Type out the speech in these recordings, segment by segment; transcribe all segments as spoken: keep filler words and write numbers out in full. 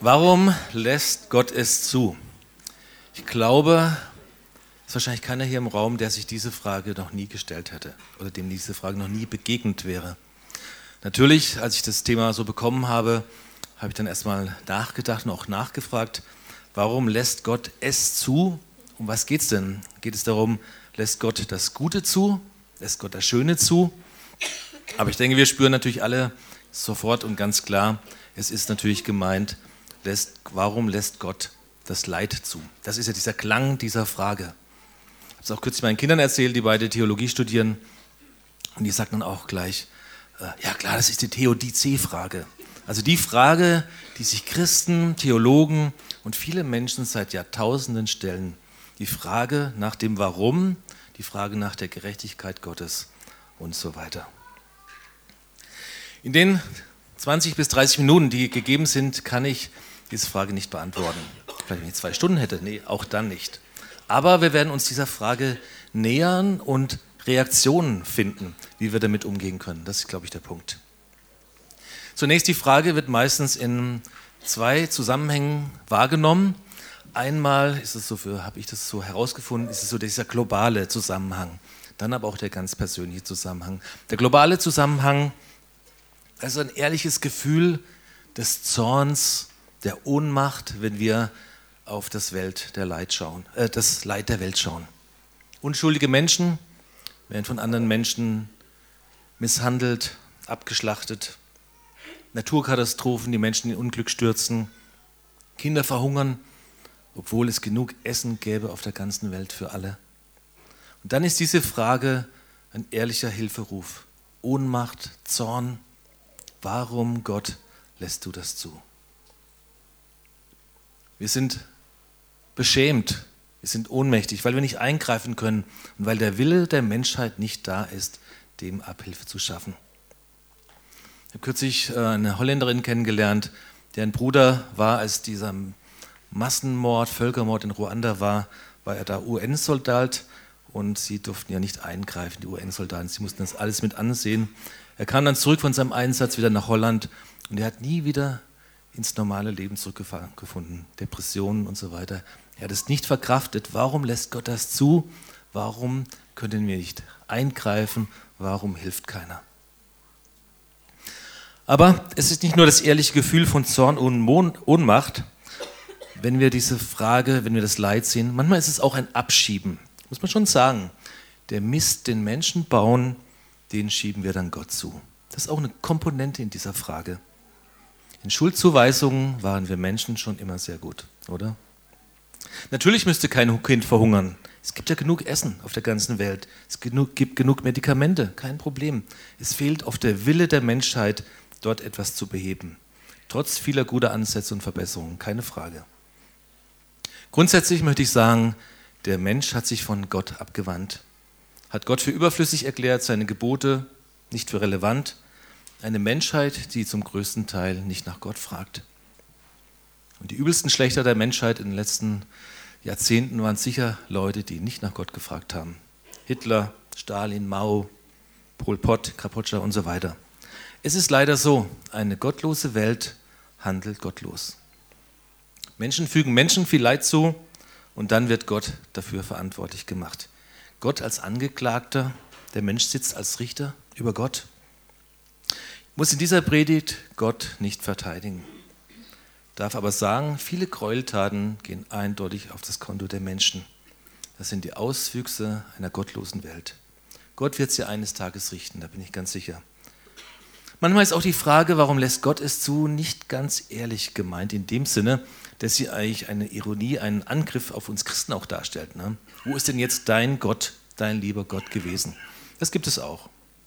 Warum lässt Gott es zu? Ich glaube, es ist wahrscheinlich keiner hier im Raum, der sich diese Frage noch nie gestellt hätte oder dem diese Frage noch nie begegnet wäre. Natürlich, als ich das Thema so bekommen habe, habe ich dann erstmal nachgedacht und auch nachgefragt, warum lässt Gott es zu? Um was geht es denn? Geht es darum, lässt Gott das Gute zu? Lässt Gott das Schöne zu? Aber ich denke, wir spüren natürlich alle sofort und ganz klar, es ist natürlich gemeint, lässt, warum lässt Gott das Leid zu? Das ist ja dieser Klang dieser Frage. Ich habe es auch kürzlich meinen Kindern erzählt, die beide Theologie studieren. Und die sagten dann auch gleich, äh, ja klar, das ist die Theodizee-Frage. Also die Frage, die sich Christen, Theologen und viele Menschen seit Jahrtausenden stellen. Die Frage nach dem Warum, die Frage nach der Gerechtigkeit Gottes und so weiter. In den zwanzig bis dreißig Minuten, die gegeben sind, kann ich diese Frage nicht beantworten. Vielleicht, wenn ich zwei Stunden hätte, nee, auch dann nicht. Aber wir werden uns dieser Frage nähern und Reaktionen finden, wie wir damit umgehen können. Das ist, glaube ich, der Punkt. Zunächst die Frage wird meistens in zwei Zusammenhängen wahrgenommen. Einmal ist es so, für, habe ich das so herausgefunden, ist es so dieser globale Zusammenhang. Dann aber auch der ganz persönliche Zusammenhang. Der globale Zusammenhang, also ein ehrliches Gefühl des Zorns, der Ohnmacht, wenn wir auf das, Welt der Leid schauen, äh, das Leid der Welt schauen. Unschuldige Menschen werden von anderen Menschen misshandelt, abgeschlachtet. Naturkatastrophen, die Menschen in Unglück stürzen. Kinder verhungern, obwohl es genug Essen gäbe auf der ganzen Welt für alle. Und dann ist diese Frage ein ehrlicher Hilferuf. Ohnmacht, Zorn. Warum, Gott, lässt du das zu? Wir sind beschämt, wir sind ohnmächtig, weil wir nicht eingreifen können und weil der Wille der Menschheit nicht da ist, dem Abhilfe zu schaffen. Ich habe kürzlich eine Holländerin kennengelernt, deren Bruder war, als dieser Massenmord, Völkermord in Ruanda war, war er da U N-Soldat und sie durften ja nicht eingreifen, die U N-Soldaten, sie mussten das alles mit ansehen. Er kam dann zurück von seinem Einsatz wieder nach Holland und er hat nie wieder ins normale Leben zurückgefunden. Depressionen und so weiter. Er hat es nicht verkraftet. Warum lässt Gott das zu? Warum können wir nicht eingreifen? Warum hilft keiner? Aber es ist nicht nur das ehrliche Gefühl von Zorn und Ohnmacht, wenn wir diese Frage, wenn wir das Leid sehen. Manchmal ist es auch ein Abschieben. Muss man schon sagen. Der Mist, den Menschen bauen, den schieben wir dann Gott zu. Das ist auch eine Komponente in dieser Frage. In Schuldzuweisungen waren wir Menschen schon immer sehr gut, oder? Natürlich müsste kein Kind verhungern. Es gibt ja genug Essen auf der ganzen Welt. Es gibt genug Medikamente, kein Problem. Es fehlt oft der Wille der Menschheit, dort etwas zu beheben. Trotz vieler guter Ansätze und Verbesserungen, keine Frage. Grundsätzlich möchte ich sagen, der Mensch hat sich von Gott abgewandt, hat Gott für überflüssig erklärt, seine Gebote nicht für relevant. Eine Menschheit, die zum größten Teil nicht nach Gott fragt. Und die übelsten Schlechter der Menschheit in den letzten Jahrzehnten waren sicher Leute, die nicht nach Gott gefragt haben. Hitler, Stalin, Mao, Pol Pot, Kambodscha und so weiter. Es ist leider so, eine gottlose Welt handelt gottlos. Menschen fügen Menschen viel Leid zu und dann wird Gott dafür verantwortlich gemacht. Gott als Angeklagter, der Mensch sitzt als Richter über Gott. Ich muss in dieser Predigt Gott nicht verteidigen, darf aber sagen, viele Gräueltaten gehen eindeutig auf das Konto der Menschen. Das sind die Auswüchse einer gottlosen Welt. Gott wird sie eines Tages richten, da bin ich ganz sicher. Manchmal ist auch die Frage, warum lässt Gott es zu, nicht ganz ehrlich gemeint, in dem Sinne, dass sie eigentlich eine Ironie, einen Angriff auf uns Christen auch darstellt. Ne? Wo ist denn jetzt dein Gott, dein lieber Gott gewesen? Das gibt es auch.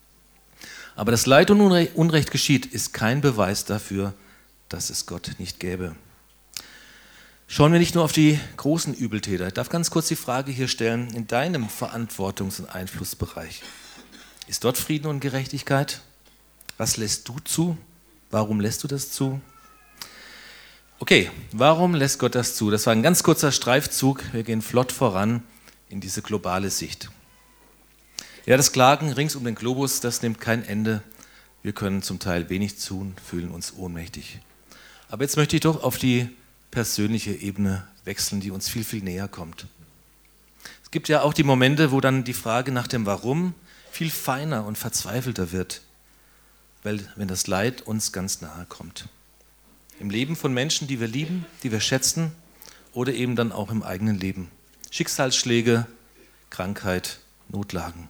Aber das Leid und Unrecht geschieht, ist kein Beweis dafür, dass es Gott nicht gäbe. Schauen wir nicht nur auf die großen Übeltäter. Ich darf ganz kurz die Frage hier stellen, in deinem Verantwortungs- und Einflussbereich, ist dort Frieden und Gerechtigkeit? Was lässt du zu? Warum lässt du das zu? Okay, warum lässt Gott das zu? Das war ein ganz kurzer Streifzug. Wir gehen flott voran in diese globale Sicht. Ja, das Klagen rings um den Globus, das nimmt kein Ende. Wir können zum Teil wenig tun, fühlen uns ohnmächtig. Aber jetzt möchte ich doch auf die persönliche Ebene wechseln, die uns viel, viel näher kommt. Es gibt ja auch die Momente, wo dann die Frage nach dem Warum viel feiner und verzweifelter wird, weil, wenn das Leid uns ganz nahe kommt. Im Leben von Menschen, die wir lieben, die wir schätzen oder eben dann auch im eigenen Leben. Schicksalsschläge, Krankheit, Notlagen.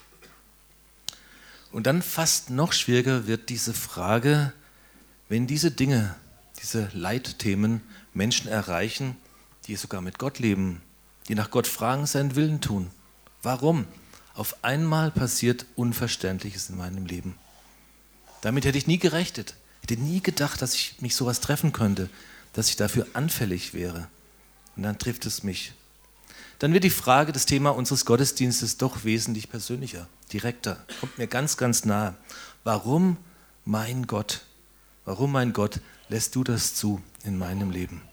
Und dann fast noch schwieriger wird diese Frage, wenn diese Dinge, diese Leitthemen Menschen erreichen, die sogar mit Gott leben, die nach Gott fragen, seinen Willen tun. Warum? Auf einmal passiert Unverständliches in meinem Leben. Damit hätte ich nie gerechnet. Ich hätte nie gedacht, dass ich mich sowas treffen könnte, dass ich dafür anfällig wäre. Und dann trifft es mich. Dann wird die Frage, das Thema unseres Gottesdienstes doch wesentlich persönlicher, direkter, kommt mir ganz, ganz nahe. Warum, mein Gott, warum, mein Gott, lässt du das zu in meinem Leben?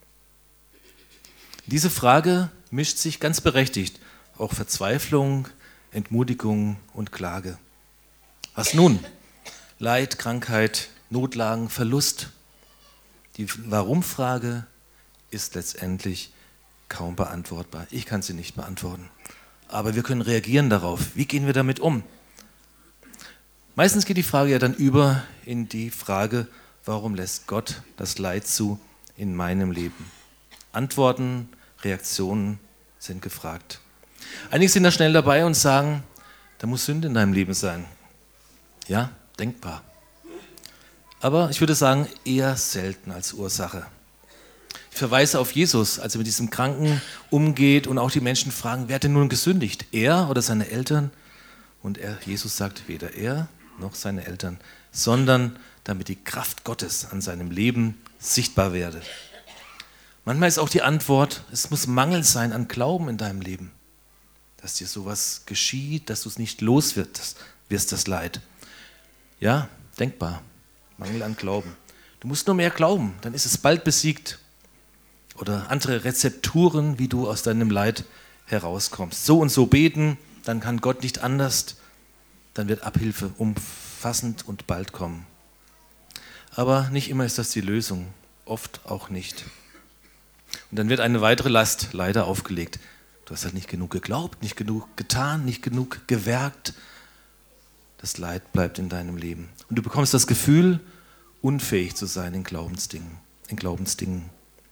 Diese Frage mischt sich ganz berechtigt auch Verzweiflung, Entmutigung und Klage. Was nun? Leid, Krankheit, Notlagen, Verlust. Die Warum-Frage ist letztendlich kaum beantwortbar. Ich kann sie nicht beantworten. Aber wir können reagieren darauf. Wie gehen wir damit um? Meistens geht die Frage ja dann über in die Frage, warum lässt Gott das Leid zu in meinem Leben? Antworten, Reaktionen sind gefragt. Einige sind da schnell dabei und sagen, da muss Sünde in deinem Leben sein. Ja, denkbar. Aber ich würde sagen, eher selten als Ursache. Ich verweise auf Jesus, als er mit diesem Kranken umgeht und auch die Menschen fragen, wer hat denn nun gesündigt? Er oder seine Eltern? Und er, Jesus sagt, weder er noch seine Eltern, sondern damit die Kraft Gottes an seinem Leben sichtbar werde. Manchmal ist auch die Antwort, es muss Mangel sein an Glauben in deinem Leben, dass dir sowas geschieht, dass du es nicht los wirst, wirst das Leid. Ja, denkbar, Mangel an Glauben. Du musst nur mehr glauben, dann ist es bald besiegt. Oder andere Rezepturen, wie du aus deinem Leid herauskommst. So und so beten, dann kann Gott nicht anders, dann wird Abhilfe umfassend und bald kommen. Aber nicht immer ist das die Lösung, oft auch nicht. Und dann wird eine weitere Last leider aufgelegt. Du hast halt nicht genug geglaubt, nicht genug getan, nicht genug gewerkt. Das Leid bleibt in deinem Leben. Und du bekommst das Gefühl, unfähig zu sein in Glaubensdingen. In Glaubensdingen.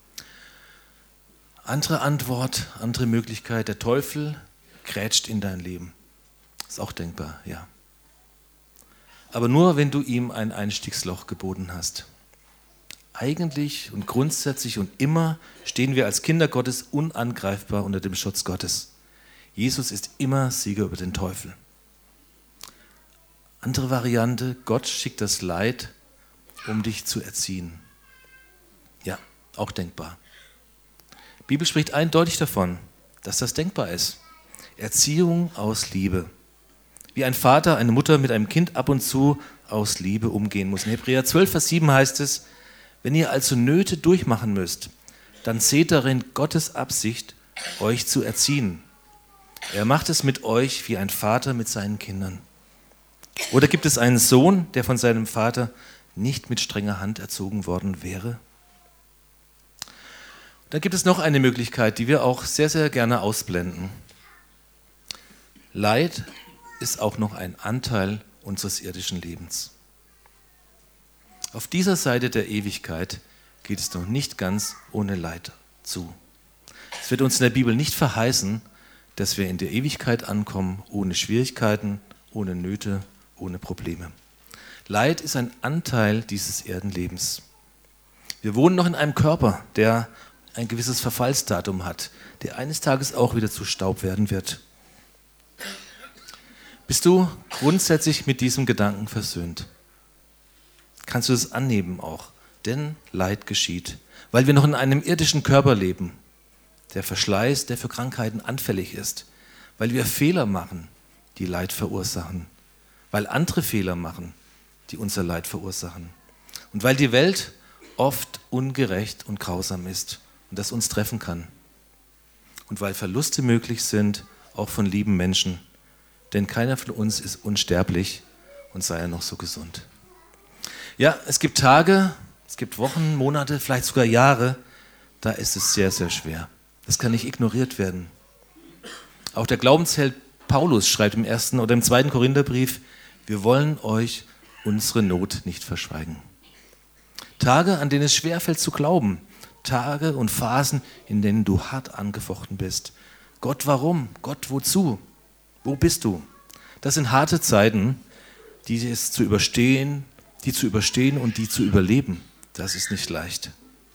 Andere Antwort, andere Möglichkeit, der Teufel grätscht in dein Leben. Ist auch denkbar, ja. Aber nur, wenn du ihm ein Einstiegsloch geboten hast. Eigentlich und grundsätzlich und immer stehen wir als Kinder Gottes unangreifbar unter dem Schutz Gottes. Jesus ist immer Sieger über den Teufel. Andere Variante, Gott schickt das Leid, um dich zu erziehen. Ja, auch denkbar. Die Bibel spricht eindeutig davon, dass das denkbar ist. Erziehung aus Liebe. Wie ein Vater, eine Mutter mit einem Kind ab und zu aus Liebe umgehen muss. In Hebräer zwölf, Vers sieben heißt es, wenn ihr also Nöte durchmachen müsst, dann seht darin Gottes Absicht, euch zu erziehen. Er macht es mit euch wie ein Vater mit seinen Kindern. Oder gibt es einen Sohn, der von seinem Vater nicht mit strenger Hand erzogen worden wäre? Dann gibt es noch eine Möglichkeit, die wir auch sehr, sehr gerne ausblenden. Leid ist auch noch ein Anteil unseres irdischen Lebens. Auf dieser Seite der Ewigkeit geht es noch nicht ganz ohne Leid zu. Es wird uns in der Bibel nicht verheißen, dass wir in der Ewigkeit ankommen, ohne Schwierigkeiten, ohne Nöte, ohne Probleme. Leid ist ein Anteil dieses Erdenlebens. Wir wohnen noch in einem Körper, der ein gewisses Verfallsdatum hat, der eines Tages auch wieder zu Staub werden wird. Bist du grundsätzlich mit diesem Gedanken versöhnt? Kannst du es annehmen auch? Denn Leid geschieht, weil wir noch in einem irdischen Körper leben, der Verschleiß, der für Krankheiten anfällig ist, weil wir Fehler machen, die Leid verursachen, weil andere Fehler machen, die unser Leid verursachen und weil die Welt oft ungerecht und grausam ist und das uns treffen kann. Und weil Verluste möglich sind, auch von lieben Menschen. Denn keiner von uns ist unsterblich und sei er noch so gesund. Ja, es gibt Tage, Es gibt Wochen, Monate, vielleicht sogar Jahre, da ist es sehr, sehr schwer. Das kann nicht ignoriert werden. Auch der Glaubensheld Paulus schreibt im ersten oder im zweiten Korintherbrief, wir wollen euch unsere Not nicht verschweigen. Tage, an denen es schwerfällt zu glauben. Tage und Phasen, in denen du hart angefochten bist. Gott, warum? Gott, wozu? Wo bist du? Das sind harte Zeiten, die es zu überstehen, die zu überstehen und die zu überleben. Das ist nicht leicht.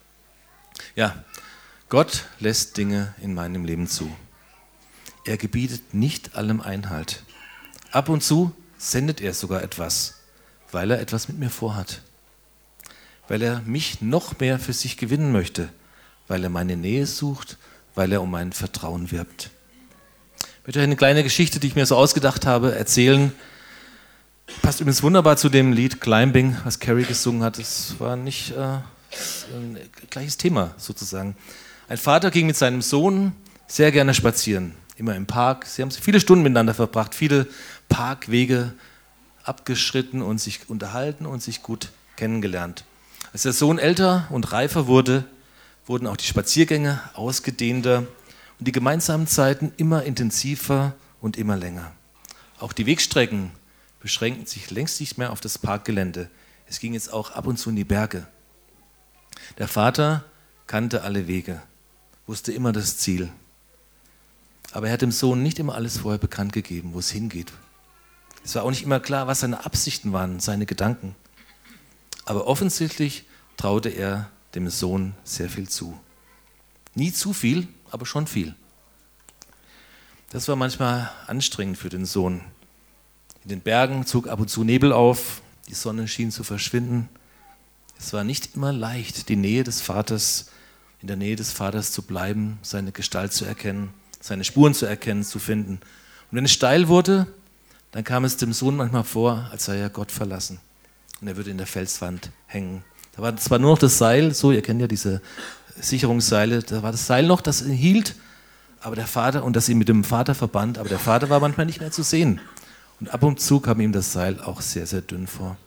Ja, Gott lässt Dinge in meinem Leben zu. Er gebietet nicht allem Einhalt. Ab und zu sendet er sogar etwas, weil er etwas mit mir vorhat. Weil er mich noch mehr für sich gewinnen möchte, weil er meine Nähe sucht, weil er um mein Vertrauen wirbt. Ich möchte euch eine kleine Geschichte, die ich mir so ausgedacht habe, erzählen. Passt übrigens wunderbar zu dem Lied Climbing, was Carrie gesungen hat. Es war nicht äh, ein gleiches Thema sozusagen. Ein Vater ging mit seinem Sohn sehr gerne spazieren, immer im Park. Sie haben viele Stunden miteinander verbracht, viele Parkwege abgeschritten und sich unterhalten und sich gut kennengelernt. Als der Sohn älter und reifer wurde, wurden auch die Spaziergänge ausgedehnter und die gemeinsamen Zeiten immer intensiver und immer länger. Auch die Wegstrecken beschränkten sich längst nicht mehr auf das Parkgelände. Es ging jetzt auch ab und zu in die Berge. Der Vater kannte alle Wege, wusste immer das Ziel. Aber er hat dem Sohn nicht immer alles vorher bekannt gegeben, wo es hingeht. Es war auch nicht immer klar, was seine Absichten waren, seine Gedanken. Aber offensichtlich traute er dem Sohn sehr viel zu. Nie zu viel, aber schon viel. Das war manchmal anstrengend für den Sohn. In den Bergen zog ab und zu Nebel auf, die Sonne schien zu verschwinden. Es war nicht immer leicht, die Nähe des Vaters, in der Nähe des Vaters zu bleiben, seine Gestalt zu erkennen, seine Spuren zu erkennen, zu finden. Und wenn es steil wurde, dann kam es dem Sohn manchmal vor, als sei er Gott verlassen. Und er würde in der Felswand hängen. Da war zwar nur noch das Seil, so, ihr kennt ja diese Sicherungsseile, da war das Seil noch, das ihn hielt, aber der Vater, und das ihn mit dem Vater verband, aber der Vater war manchmal nicht mehr zu sehen. Und ab und zu kam ihm das Seil auch sehr, sehr dünn vor.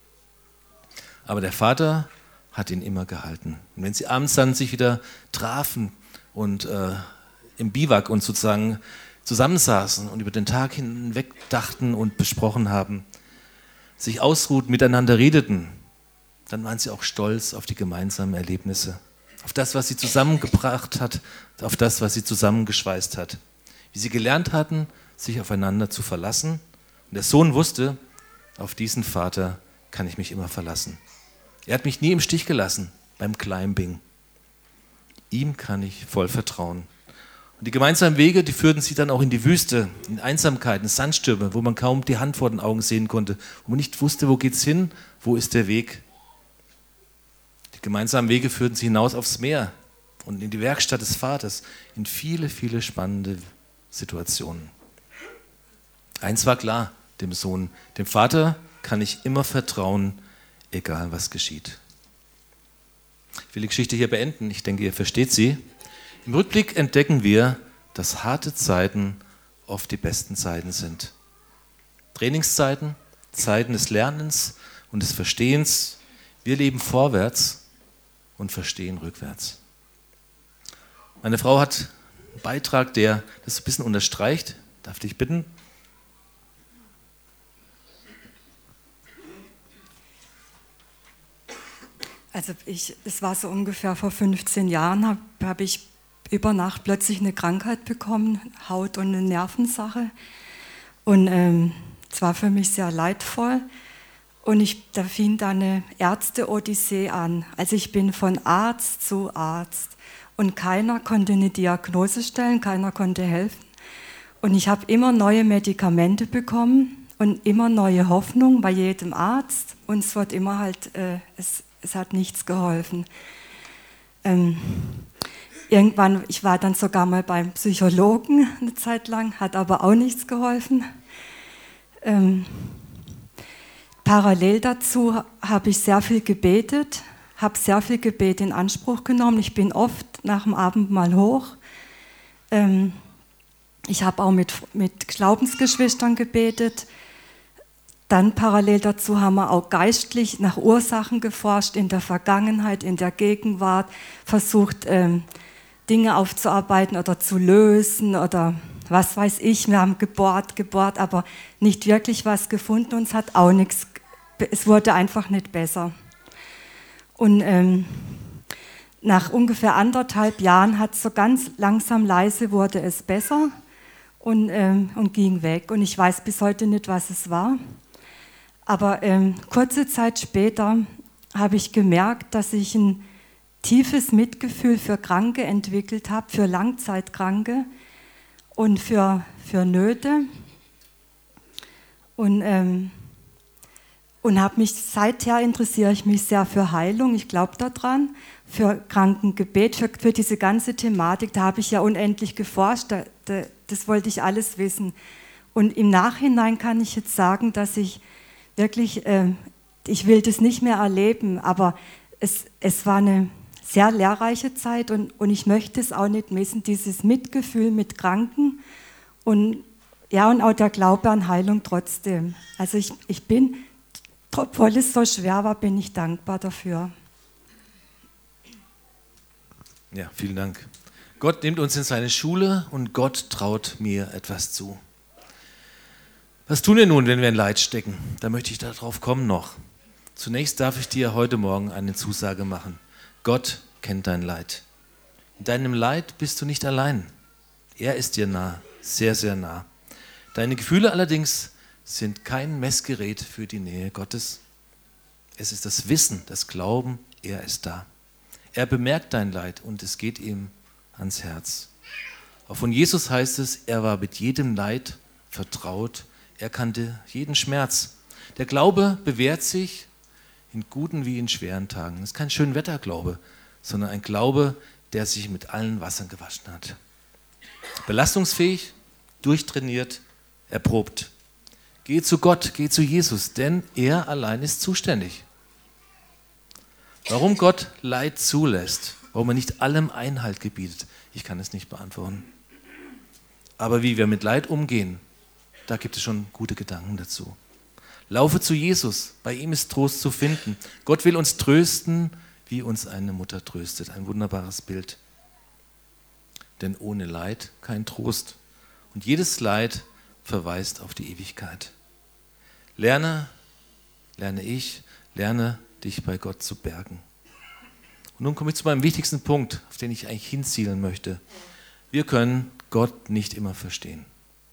Aber der Vater hat ihn immer gehalten. Und wenn sie abends dann sich wieder trafen und äh, im Biwak und sozusagen zusammensaßen und über den Tag hinweg dachten und besprochen haben, sich ausruhten, miteinander redeten, dann waren sie auch stolz auf die gemeinsamen Erlebnisse, auf das, was sie zusammengebracht hat, auf das, was sie zusammengeschweißt hat. Wie sie gelernt hatten, sich aufeinander zu verlassen. Und der Sohn wusste, auf diesen Vater kann ich mich immer verlassen. Er hat mich nie im Stich gelassen beim Climbing. Ihm kann ich voll vertrauen. Und die gemeinsamen Wege, die führten sie dann auch in die Wüste, in Einsamkeiten, Sandstürme, wo man kaum die Hand vor den Augen sehen konnte, wo man nicht wusste, wo geht's hin, wo ist der Weg. Die gemeinsamen Wege führten sie hinaus aufs Meer und in die Werkstatt des Vaters, in viele, viele spannende Situationen. Eins war klar, dem Sohn, dem Vater kann ich immer vertrauen, egal was geschieht. Ich will die Geschichte hier beenden, ich denke, ihr versteht sie. Im Rückblick entdecken wir, dass harte Zeiten oft die besten Zeiten sind. Trainingszeiten, Zeiten des Lernens und des Verstehens. Wir leben vorwärts und verstehen rückwärts. Meine Frau hat einen Beitrag, der das ein bisschen unterstreicht. Darf ich dich bitten? Also ich, es war so ungefähr vor fünfzehn Jahren, habe hab ich über Nacht plötzlich eine Krankheit bekommen, Haut- und eine Nervensache. Und ähm, es war für mich sehr leidvoll. Und ich, da fing dann eine Ärzte-Odyssee an. Also ich bin von Arzt zu Arzt. Und keiner konnte eine Diagnose stellen, keiner konnte helfen. Und ich habe immer neue Medikamente bekommen und immer neue Hoffnung bei jedem Arzt. Und es wird immer halt, äh, es, es hat nichts geholfen. Ähm, irgendwann, ich war dann sogar mal beim Psychologen eine Zeit lang, hat aber auch nichts geholfen. Ähm, parallel dazu habe ich sehr viel gebetet, habe sehr viel Gebet in Anspruch genommen. Ich bin oft nach dem Abendmahl hoch. Ähm, ich habe auch mit, mit Glaubensgeschwistern gebetet. dann parallel dazu haben wir auch geistlich nach Ursachen geforscht, in der Vergangenheit, in der Gegenwart, versucht, ähm, Dinge aufzuarbeiten oder zu lösen oder was weiß ich. Wir haben gebohrt, gebohrt, aber nicht wirklich was gefunden und es hat auch nichts, es wurde einfach nicht besser. Und ähm, nach ungefähr anderthalb Jahren hat es so ganz langsam leise wurde es besser und, ähm, und ging weg. Und ich weiß bis heute nicht, was es war. Aber ähm, kurze Zeit später habe ich gemerkt, dass ich ein tiefes Mitgefühl für Kranke entwickelt habe, für Langzeitkranke und für, für Nöte. Und, ähm, und habe mich seither interessiere ich mich sehr für Heilung, ich glaube daran, für Krankengebet, für, für diese ganze Thematik. Da habe ich ja unendlich geforscht, da, da, das wollte ich alles wissen. Und im Nachhinein kann ich jetzt sagen, dass ich wirklich, äh, ich will das nicht mehr erleben, aber es, es war eine sehr lehrreiche Zeit und, und ich möchte es auch nicht missen, dieses Mitgefühl mit Kranken und, ja, und auch der Glaube an Heilung trotzdem. Also ich, ich bin, obwohl es so schwer war, bin ich dankbar dafür. Ja, vielen Dank. Gott nimmt uns in seine Schule und Gott traut mir etwas zu. Was tun wir nun, wenn wir in Leid stecken? Da möchte ich darauf kommen noch. Zunächst darf ich dir heute Morgen eine Zusage machen. Gott kennt dein Leid. In deinem Leid bist du nicht allein. Er ist dir nah, sehr, sehr nah. Deine Gefühle allerdings sind kein Messgerät für die Nähe Gottes. Es ist das Wissen, das Glauben, er ist da. Er bemerkt dein Leid und es geht ihm ans Herz. Auch von Jesus heißt es, er war mit jedem Leid vertraut. Er kannte jeden Schmerz. Der Glaube bewährt sich in guten wie in schweren Tagen. Das ist kein Schönwetterglaube, sondern ein Glaube, der sich mit allen Wassern gewaschen hat. Belastungsfähig, durchtrainiert, erprobt. Geh zu Gott, geh zu Jesus, denn er allein ist zuständig. Warum Gott Leid zulässt, warum er nicht allem Einhalt gebietet, ich kann es nicht beantworten. Aber wie wir mit Leid umgehen, da gibt es schon gute Gedanken dazu. Laufe zu Jesus, bei ihm ist Trost zu finden. Gott will uns trösten, wie uns eine Mutter tröstet. Ein wunderbares Bild. Denn ohne Leid kein Trost. Und jedes Leid verweist auf die Ewigkeit. Lerne, lerne ich, lerne dich bei Gott zu bergen. Und nun komme ich zu meinem wichtigsten Punkt, auf den ich eigentlich hinzielen möchte. Wir können Gott nicht immer verstehen.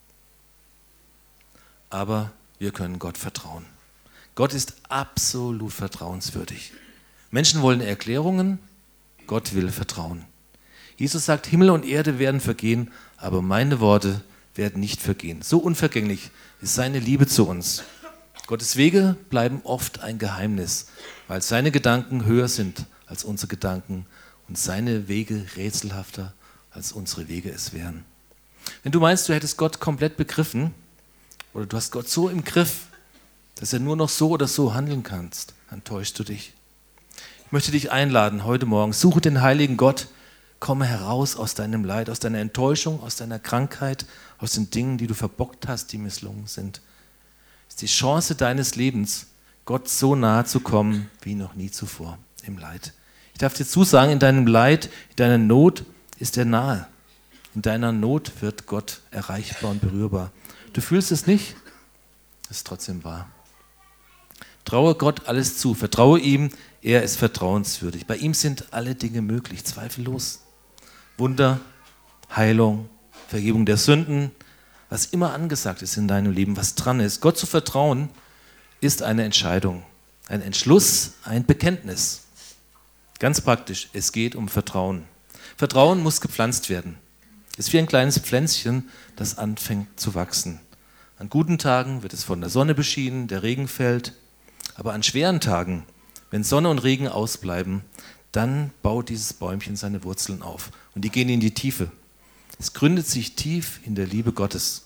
Aber wir können Gott vertrauen. Gott ist absolut vertrauenswürdig. Menschen wollen Erklärungen, Gott will Vertrauen. Jesus sagt, Himmel und Erde werden vergehen, aber meine Worte werden nicht vergehen. So unvergänglich ist seine Liebe zu uns. Gottes Wege bleiben oft ein Geheimnis, weil seine Gedanken höher sind als unsere Gedanken und seine Wege rätselhafter als unsere Wege es wären. Wenn du meinst, du hättest Gott komplett begriffen, oder du hast Gott so im Griff, dass er nur noch so oder so handeln kannst, dann täuschst du dich. Ich möchte dich einladen, heute Morgen, suche den heiligen Gott, komme heraus aus deinem Leid, aus deiner Enttäuschung, aus deiner Krankheit, aus den Dingen, die du verbockt hast, die misslungen sind. Es ist die Chance deines Lebens, Gott so nahe zu kommen, wie noch nie zuvor im Leid. Ich darf dir zusagen, in deinem Leid, in deiner Not ist er nahe. In deiner Not wird Gott erreichbar und berührbar. Du fühlst es nicht, es ist trotzdem wahr. Traue Gott alles zu, vertraue ihm, er ist vertrauenswürdig. Bei ihm sind alle Dinge möglich, zweifellos. Wunder, Heilung, Vergebung der Sünden, was immer angesagt ist in deinem Leben, was dran ist. Gott zu vertrauen ist eine Entscheidung, ein Entschluss, ein Bekenntnis. Ganz praktisch, es geht um Vertrauen. Vertrauen muss gepflanzt werden. Es ist wie ein kleines Pflänzchen, das anfängt zu wachsen. An guten Tagen wird es von der Sonne beschienen, der Regen fällt. Aber an schweren Tagen, wenn Sonne und Regen ausbleiben, dann baut dieses Bäumchen seine Wurzeln auf. Und die gehen in die Tiefe. Es gründet sich tief in der Liebe Gottes.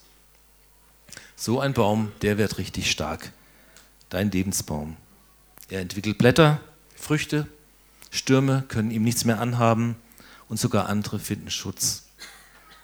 So ein Baum, der wird richtig stark. Dein Lebensbaum. Er entwickelt Blätter, Früchte, Stürme können ihm nichts mehr anhaben und sogar andere finden Schutz.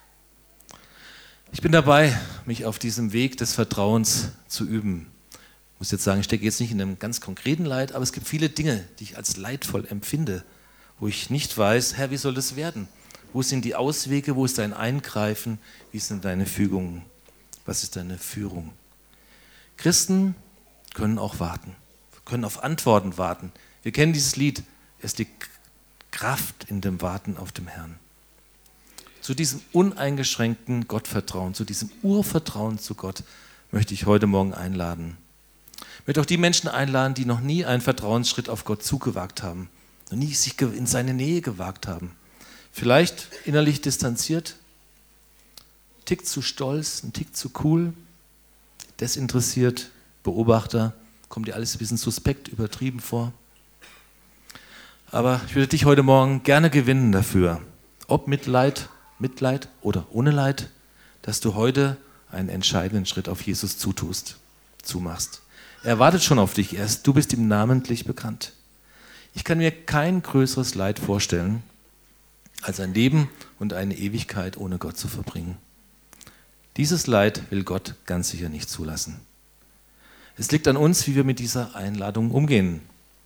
Ich bin dabei, mich auf diesem Weg des Vertrauens zu üben. Ich muss jetzt sagen, ich stecke jetzt nicht in einem ganz konkreten Leid, aber es gibt viele Dinge, die ich als leidvoll empfinde, wo ich nicht weiß, Herr, wie soll das werden? Wo sind die Auswege, wo ist dein Eingreifen, wie sind deine Fügungen, was ist deine Führung? Christen können auch warten, können auf Antworten warten. Wir kennen dieses Lied, es ist die Kraft in dem Warten auf dem Herrn. Zu diesem uneingeschränkten Gottvertrauen, zu diesem Urvertrauen zu Gott möchte ich heute Morgen einladen. Ich möchte auch die Menschen einladen, die noch nie einen Vertrauensschritt auf Gott zugewagt haben, noch nie sich in seine Nähe gewagt haben. Vielleicht innerlich distanziert, ein Tick zu stolz, ein Tick zu cool, desinteressiert, Beobachter, kommt dir alles ein bisschen suspekt, übertrieben vor. Aber ich würde dich heute Morgen gerne gewinnen dafür, ob mit Leid, Mitleid oder ohne Leid, dass du heute einen entscheidenden Schritt auf Jesus zutust, zumachst. Er wartet schon auf dich erst, du bist ihm namentlich bekannt. Ich kann mir kein größeres Leid vorstellen, als ein Leben und eine Ewigkeit ohne Gott zu verbringen. Dieses Leid will Gott ganz sicher nicht zulassen. Es liegt an uns, wie wir mit dieser Einladung umgehen.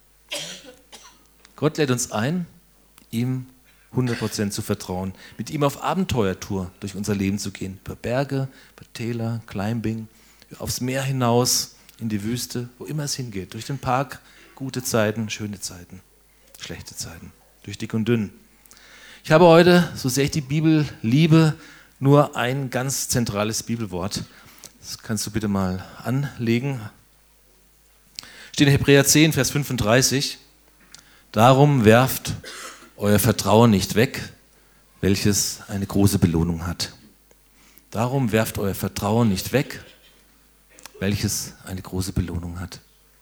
Gott lädt uns ein, ihm hundert Prozent zu vertrauen, mit ihm auf Abenteuertour durch unser Leben zu gehen, über Berge, über Täler, Climbing, aufs Meer hinaus, in die Wüste, wo immer es hingeht, durch den Park, gute Zeiten, schöne Zeiten, schlechte Zeiten, durch dick und dünn. Ich habe heute, so sehr ich die Bibel liebe, nur ein ganz zentrales Bibelwort. Das kannst du bitte mal anlegen. Steht in Hebräer zehn, Vers fünfunddreißig. Darum werft euer Vertrauen nicht weg, welches eine große Belohnung hat. Darum werft euer Vertrauen nicht weg, welches eine große Belohnung hat.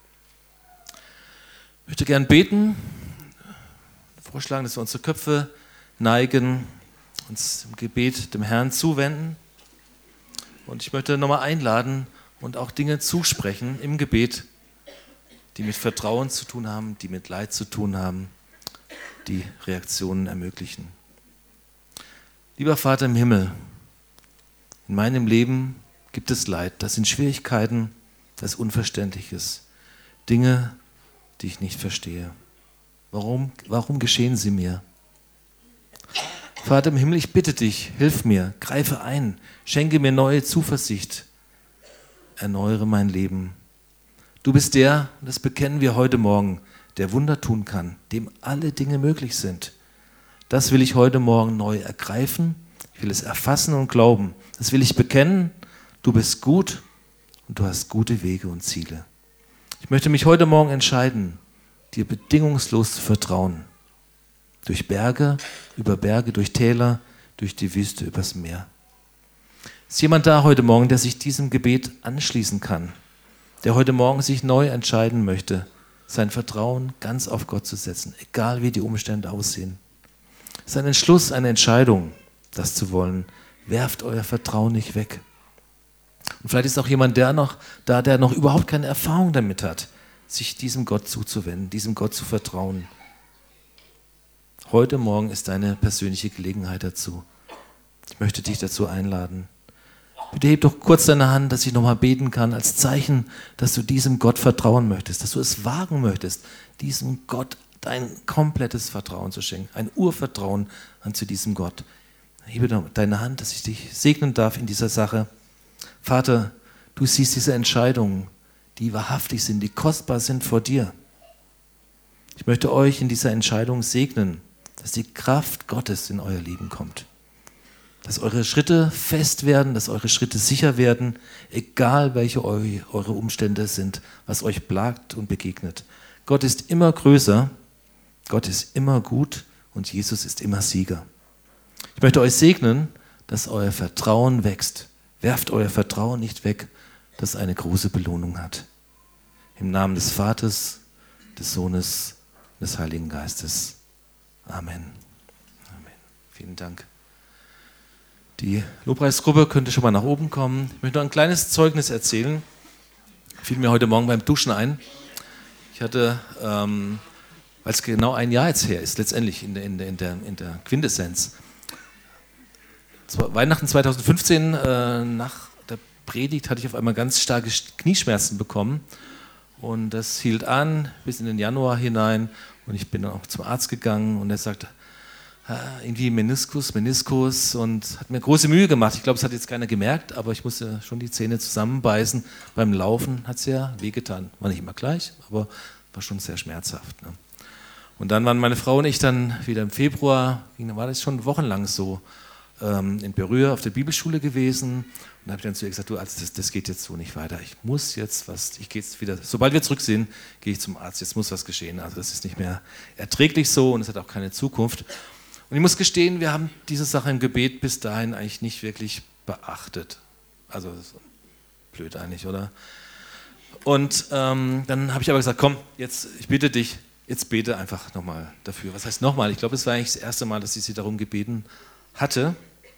Ich möchte gern beten, vorschlagen, dass wir unsere Köpfe neigen, uns im Gebet dem Herrn zuwenden. Und ich möchte nochmal einladen und auch Dinge zusprechen im Gebet, die mit Vertrauen zu tun haben, die mit Leid zu tun haben, die Reaktionen ermöglichen. Lieber Vater im Himmel, in meinem Leben gibt es Leid, das sind Schwierigkeiten, das ist Unverständliches, Dinge, die ich nicht verstehe. Warum, warum geschehen sie mir? Vater im Himmel, ich bitte dich, hilf mir, greife ein, schenke mir neue Zuversicht, erneuere mein Leben. Du bist der, und das bekennen wir heute Morgen, der Wunder tun kann, dem alle Dinge möglich sind. Das will ich heute Morgen neu ergreifen, ich will es erfassen und glauben. Das will ich bekennen, du bist gut und du hast gute Wege und Ziele. Ich möchte mich heute Morgen entscheiden, dir bedingungslos zu vertrauen. Durch Berge, über Berge, durch Täler, durch die Wüste, übers Meer. Ist jemand da heute Morgen, der sich diesem Gebet anschließen kann? Der heute Morgen sich neu entscheiden möchte, sein Vertrauen ganz auf Gott zu setzen, egal wie die Umstände aussehen. Es ist ein Entschluss, eine Entscheidung, das zu wollen. Werft euer Vertrauen nicht weg. Und vielleicht ist auch jemand der noch, da, der noch überhaupt keine Erfahrung damit hat, sich diesem Gott zuzuwenden, diesem Gott zu vertrauen. Heute Morgen ist deine persönliche Gelegenheit dazu. Ich möchte dich dazu einladen. Bitte heb doch kurz deine Hand, dass ich nochmal beten kann, als Zeichen, dass du diesem Gott vertrauen möchtest, dass du es wagen möchtest, diesem Gott dein komplettes Vertrauen zu schenken, ein Urvertrauen an zu diesem Gott. Hebe deine Hand, dass ich dich segnen darf in dieser Sache. Vater, du siehst diese Entscheidungen, die wahrhaftig sind, die kostbar sind vor dir. Ich möchte euch in dieser Entscheidung segnen, dass die Kraft Gottes in euer Leben kommt. Dass eure Schritte fest werden, dass eure Schritte sicher werden, egal welche eure Umstände sind, was euch plagt und begegnet. Gott ist immer größer, Gott ist immer gut und Jesus ist immer Sieger. Ich möchte euch segnen, dass euer Vertrauen wächst. Werft euer Vertrauen nicht weg, das eine große Belohnung hat. Im Namen des Vaters, des Sohnes, des Heiligen Geistes. Amen. Amen. Vielen Dank. Die Lobpreisgruppe könnte schon mal nach oben kommen. Ich möchte noch ein kleines Zeugnis erzählen. Fiel mir heute Morgen beim Duschen ein. Ich hatte, ähm, weil es genau ein Jahr jetzt her ist, letztendlich in der, in der, in der, in der Quintessenz. Weihnachten zweitausendfünfzehn, äh, nach der Predigt, hatte ich auf einmal ganz starke Knieschmerzen bekommen Und das hielt an bis in den Januar hinein. Und ich bin dann auch zum Arzt gegangen und er sagte, irgendwie Meniskus, Meniskus und hat mir große Mühe gemacht. Ich glaube, es hat jetzt keiner gemerkt, aber ich musste schon die Zähne zusammenbeißen. Beim Laufen hat es ja wehgetan. War nicht immer gleich, aber war schon sehr schmerzhaft. Ne? Und dann waren meine Frau und ich dann wieder im Februar, da war das schon wochenlang so, ähm, in Berühr auf der Bibelschule gewesen. Und da habe ich dann zu ihr gesagt, du Arzt, das, das geht jetzt so nicht weiter. Ich muss jetzt was, ich gehe jetzt wieder, sobald wir zurück sind, gehe ich zum Arzt. Jetzt muss was geschehen. Also das ist nicht mehr erträglich so und es hat auch keine Zukunft. Und ich muss gestehen, wir haben diese Sache im Gebet bis dahin eigentlich nicht wirklich beachtet. Also blöd eigentlich, oder? Und ähm, dann habe ich aber gesagt, komm, jetzt, ich bitte dich, jetzt bete einfach nochmal dafür. Was heißt nochmal? Ich glaube, es war eigentlich das erste Mal, dass ich sie darum gebeten hatte.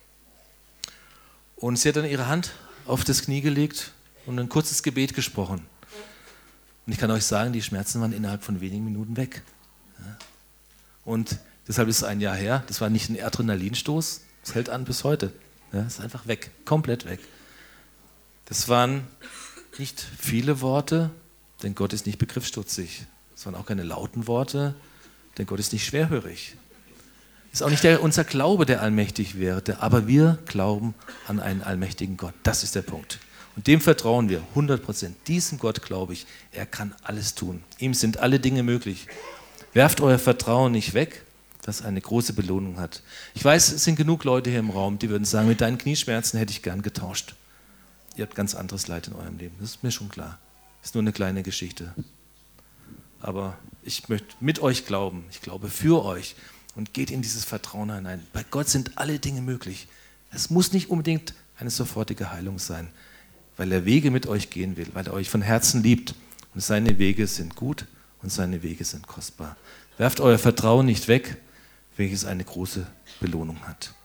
Und sie hat dann ihre Hand auf das Knie gelegt und ein kurzes Gebet gesprochen. Und ich kann euch sagen, die Schmerzen waren innerhalb von wenigen Minuten weg. Ja. Und deshalb ist es ein Jahr her. Das war nicht ein Adrenalinstoß. Das hält an bis heute. Ja, ist einfach weg. Komplett weg. Das waren nicht viele Worte, denn Gott ist nicht begriffsstutzig. Es waren auch keine lauten Worte, denn Gott ist nicht schwerhörig. Es ist auch nicht der, unser Glaube, der allmächtig wäre, aber wir glauben an einen allmächtigen Gott. Das ist der Punkt. Und dem vertrauen wir, hundert Prozent. Diesem Gott glaube ich, er kann alles tun. Ihm sind alle Dinge möglich. Werft euer Vertrauen nicht weg, das eine große Belohnung hat. Ich weiß, es sind genug Leute hier im Raum, die würden sagen, mit deinen Knieschmerzen hätte ich gern getauscht. Ihr habt ganz anderes Leid in eurem Leben, das ist mir schon klar. Das ist nur eine kleine Geschichte. Aber ich möchte mit euch glauben, ich glaube für euch und geht in dieses Vertrauen hinein. Bei Gott sind alle Dinge möglich. Es muss nicht unbedingt eine sofortige Heilung sein, weil er Wege mit euch gehen will, weil er euch von Herzen liebt. Und seine Wege sind gut und seine Wege sind kostbar. Werft euer Vertrauen nicht weg, welches eine große Belohnung hat.